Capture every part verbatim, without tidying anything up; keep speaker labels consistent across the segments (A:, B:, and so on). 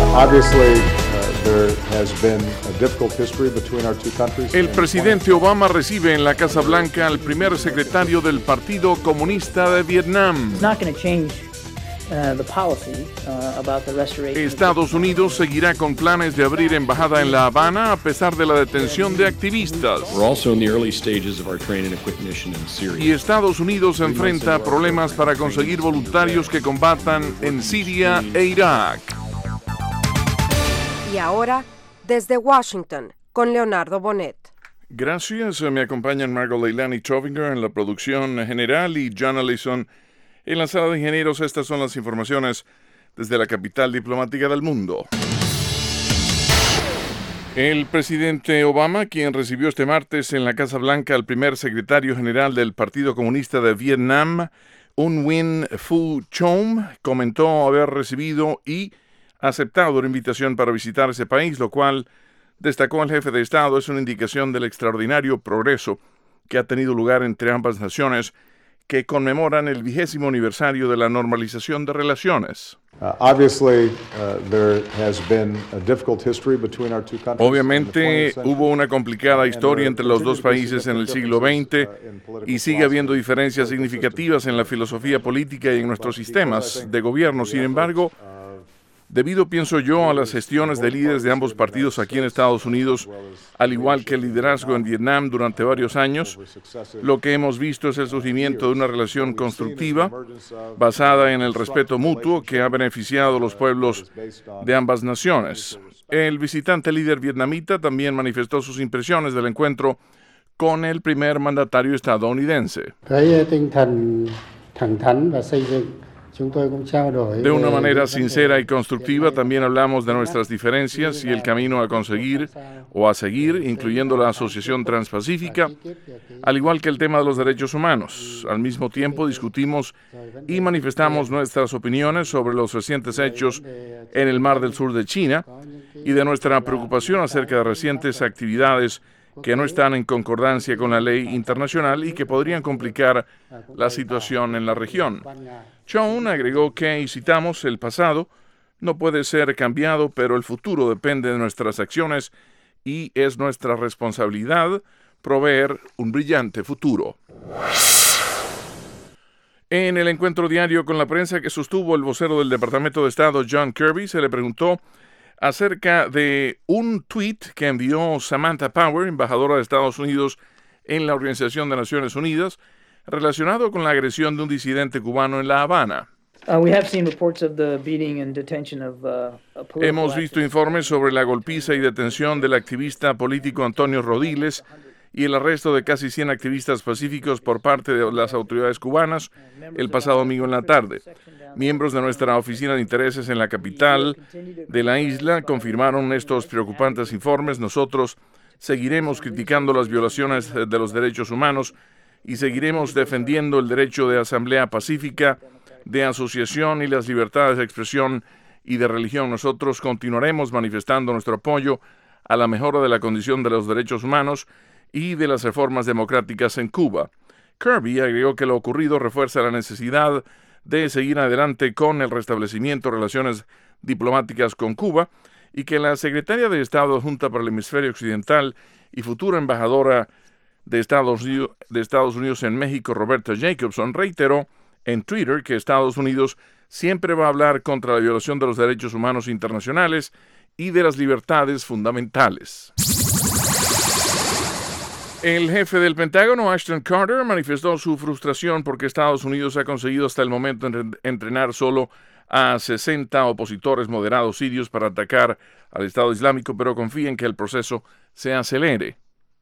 A: El presidente Obama recibe en la Casa Blanca al primer secretario del Partido Comunista de Vietnam. Estados Unidos seguirá con planes de abrir embajada en La Habana a pesar de la detención de activistas. Y Estados Unidos enfrenta problemas para conseguir voluntarios que combatan en Siria e Irak.
B: Y ahora, desde Washington, con Leonardo Bonet.
A: Gracias. Me acompañan Margot Leilani Trovinger en la producción general y John Allison en la sala de ingenieros. Estas son las informaciones desde la capital diplomática del mundo. El presidente Obama, quien recibió este martes en la Casa Blanca al primer secretario general del Partido Comunista de Vietnam, Un Nguyen Phu Trong, comentó haber recibido y aceptado la invitación para visitar ese país, lo cual, destacó el jefe de Estado, es una indicación del extraordinario progreso que ha tenido lugar entre ambas naciones que conmemoran el vigésimo aniversario de la normalización de relaciones. Obviamente hubo una complicada historia entre los dos países en el siglo veinte y sigue habiendo diferencias significativas en la filosofía política y en nuestros sistemas de gobierno. Sin embargo, debido, pienso yo, a las gestiones de líderes de ambos partidos aquí en Estados Unidos, al igual que el liderazgo en Vietnam durante varios años, lo que hemos visto es el surgimiento de una relación constructiva basada en el respeto mutuo que ha beneficiado a los pueblos de ambas naciones. El visitante líder vietnamita también manifestó sus impresiones del encuentro con el primer mandatario estadounidense. De una manera sincera y constructiva también hablamos de nuestras diferencias y el camino a conseguir o a seguir, incluyendo la Asociación Transpacífica, al igual que el tema de los derechos humanos. Al mismo tiempo discutimos y manifestamos nuestras opiniones sobre los recientes hechos en el Mar del Sur de China y de nuestra preocupación acerca de recientes actividades que no están en concordancia con la ley internacional y que podrían complicar la situación en la región. Chung agregó que, y citamos, el pasado no puede ser cambiado, pero el futuro depende de nuestras acciones y es nuestra responsabilidad proveer un brillante futuro. En el encuentro diario con la prensa que sostuvo el vocero del Departamento de Estado, John Kirby, se le preguntó acerca de un tuit que envió Samantha Power, embajadora de Estados Unidos en la Organización de Naciones Unidas, relacionado con la agresión de un disidente cubano en La Habana. Hemos visto informes sobre la golpiza y detención del activista político Antonio Rodiles y el arresto de casi cien activistas pacíficos por parte de las autoridades cubanas el pasado domingo en la tarde. Miembros de nuestra oficina de intereses en la capital de la isla confirmaron estos preocupantes informes. Nosotros seguiremos criticando las violaciones de los derechos humanos y seguiremos defendiendo el derecho de asamblea pacífica, de asociación y las libertades de expresión y de religión. Nosotros continuaremos manifestando nuestro apoyo a la mejora de la condición de los derechos humanos y de las reformas democráticas en Cuba. Kirby agregó que lo ocurrido refuerza la necesidad de seguir adelante con el restablecimiento de relaciones diplomáticas con Cuba y que la secretaria de Estado adjunta para el hemisferio occidental y futura embajadora de Estados Unidos, de Estados Unidos en México, Roberta Jacobson, reiteró en Twitter que Estados Unidos siempre va a hablar contra la violación de los derechos humanos internacionales y de las libertades fundamentales. El jefe del Pentágono, Ashton Carter, manifestó su frustración porque Estados Unidos ha conseguido hasta el momento entrenar solo a sesenta opositores moderados sirios para atacar al Estado Islámico, pero confía en que el proceso se acelere.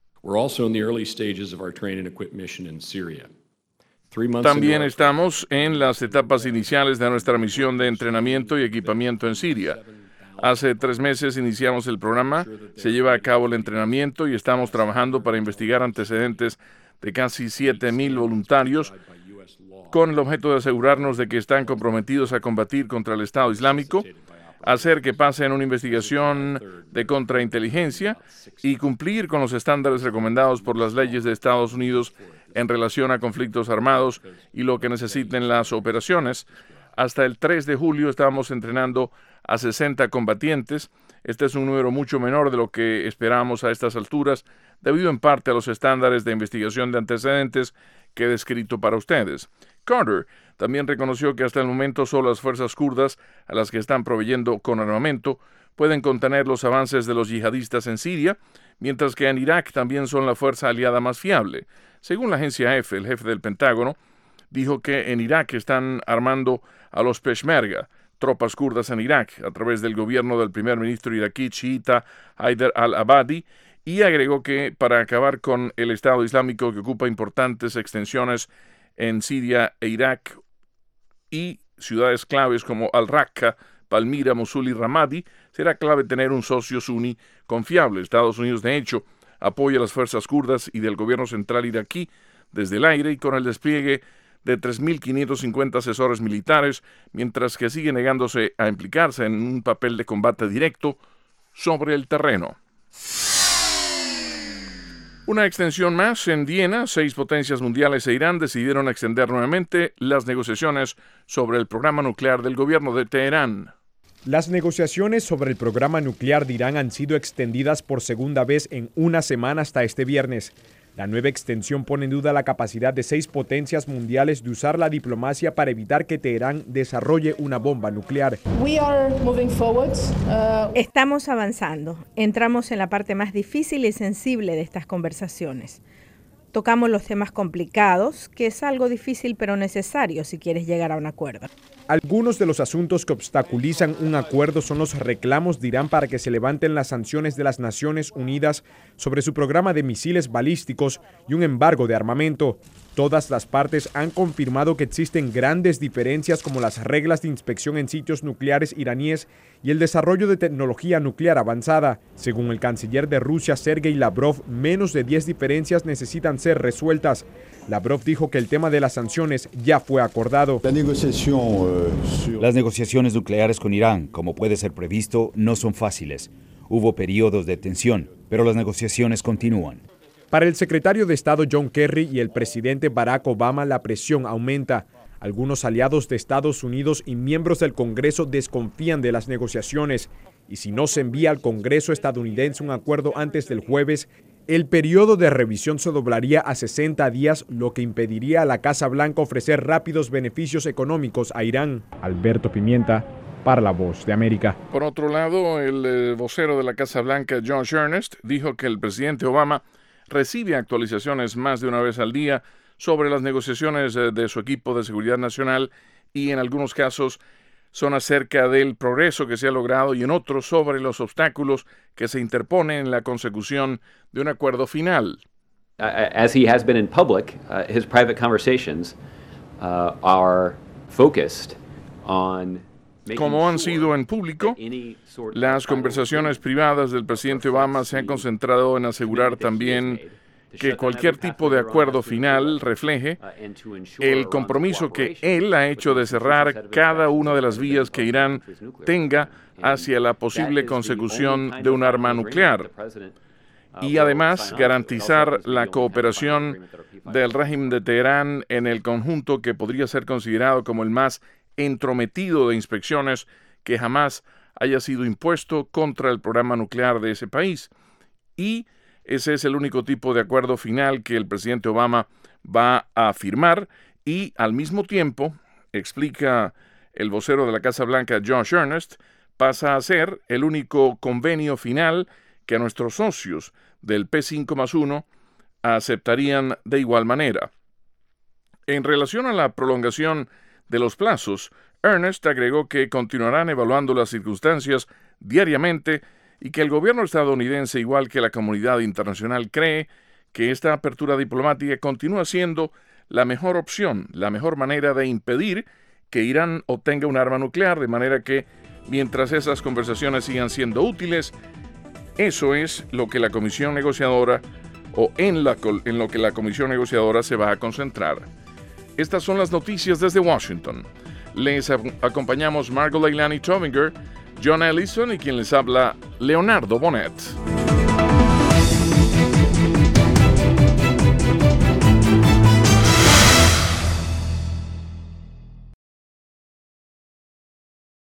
A: También estamos en las etapas iniciales de nuestra misión de entrenamiento y equipamiento en Siria. Hace tres meses iniciamos el programa, se lleva a cabo el entrenamiento y estamos trabajando para investigar antecedentes de casi siete mil voluntarios con el objeto de asegurarnos de que están comprometidos a combatir contra el Estado Islámico, hacer que pasen una investigación de contrainteligencia y cumplir con los estándares recomendados por las leyes de Estados Unidos en relación a conflictos armados y lo que necesiten las operaciones, Hasta el tres de julio estábamos entrenando a sesenta combatientes. Este es un número mucho menor de lo que esperábamos a estas alturas, debido en parte a los estándares de investigación de antecedentes que he descrito para ustedes. Carter también reconoció que hasta el momento solo las fuerzas kurdas, a las que están proveyendo con armamento, pueden contener los avances de los yihadistas en Siria, mientras que en Irak también son la fuerza aliada más fiable. Según la agencia E F, el jefe del Pentágono dijo que en Irak están armando a los Peshmerga, tropas kurdas en Irak, a través del gobierno del primer ministro iraquí chiita Haider al-Abadi, y agregó que para acabar con el Estado Islámico, que ocupa importantes extensiones en Siria e Irak y ciudades claves como Al-Raqqa, Palmira, Mosul y Ramadi, será clave tener un socio suní confiable. Estados Unidos, de hecho, apoya a las fuerzas kurdas y del gobierno central iraquí desde el aire y con el despliegue de tres mil quinientos cincuenta asesores militares, mientras que sigue negándose a implicarse en un papel de combate directo sobre el terreno. Una extensión más en Viena. Seis potencias mundiales e Irán decidieron extender nuevamente las negociaciones sobre el programa nuclear del gobierno de Teherán.
C: Las negociaciones sobre el programa nuclear de Irán han sido extendidas por segunda vez en una semana hasta este viernes. La nueva extensión pone en duda la capacidad de seis potencias mundiales de usar la diplomacia para evitar que Teherán desarrolle una bomba nuclear.
D: We are moving forward. Uh...
E: Estamos avanzando. Entramos en la parte más difícil y sensible de estas conversaciones. Tocamos los temas complicados, que es algo difícil pero necesario si quieres llegar a un acuerdo.
C: Algunos de los asuntos que obstaculizan un acuerdo son los reclamos de Irán para que se levanten las sanciones de las Naciones Unidas sobre su programa de misiles balísticos y un embargo de armamento. Todas las partes han confirmado que existen grandes diferencias como las reglas de inspección en sitios nucleares iraníes y el desarrollo de tecnología nuclear avanzada. Según el canciller de Rusia, Sergei Lavrov, menos de diez diferencias necesitan ser resueltas. Lavrov dijo que el tema de las sanciones ya fue acordado.
F: La negociación, uh,
G: Las negociaciones nucleares con Irán, como puede ser previsto, no son fáciles. Hubo periodos de tensión, pero las negociaciones continúan.
C: Para el secretario de Estado John Kerry y el presidente Barack Obama, la presión aumenta. Algunos aliados de Estados Unidos y miembros del Congreso desconfían de las negociaciones, y si no se envía al Congreso estadounidense un acuerdo antes del jueves, el periodo de revisión se doblaría a sesenta días, lo que impediría a la Casa Blanca ofrecer rápidos beneficios económicos a Irán. Alberto Pimienta, para La Voz de América.
A: Por otro lado, el eh, vocero de la Casa Blanca, Josh Earnest, dijo que el presidente Obama recibe actualizaciones más de una vez al día sobre las negociaciones eh, de su equipo de seguridad nacional y en algunos casos son acerca del progreso que se ha logrado y en otros sobre los obstáculos que se interponen en la consecución de un acuerdo final.
H: Uh, as he has been in public, uh, his private conversations uh, are focused on
A: Como han sido en público, las conversaciones privadas del presidente Obama se han concentrado en asegurar también que cualquier tipo de acuerdo final refleje el compromiso que él ha hecho de cerrar cada una de las vías que Irán tenga hacia la posible consecución de un arma nuclear y además garantizar la cooperación del régimen de Teherán en el conjunto que podría ser considerado como el más entrometido de inspecciones que jamás haya sido impuesto contra el programa nuclear de ese país. Y ese es el único tipo de acuerdo final que el presidente Obama va a firmar y al mismo tiempo, explica el vocero de la Casa Blanca Josh Earnest, pasa a ser el único convenio final que a nuestros socios del P cinco más uno aceptarían de igual manera. En relación a la prolongación de los plazos, Earnest agregó que continuarán evaluando las circunstancias diariamente y que el gobierno estadounidense, igual que la comunidad internacional, cree que esta apertura diplomática continúa siendo la mejor opción, la mejor manera de impedir que Irán obtenga un arma nuclear, de manera que mientras esas conversaciones sigan siendo útiles, eso es lo que la comisión negociadora o en, la, en lo que la comisión negociadora se va a concentrar. Estas son las noticias desde Washington. Les acompañamos Margot Leilani Tovinger, John Ellison y quien les habla, Leonardo Bonet.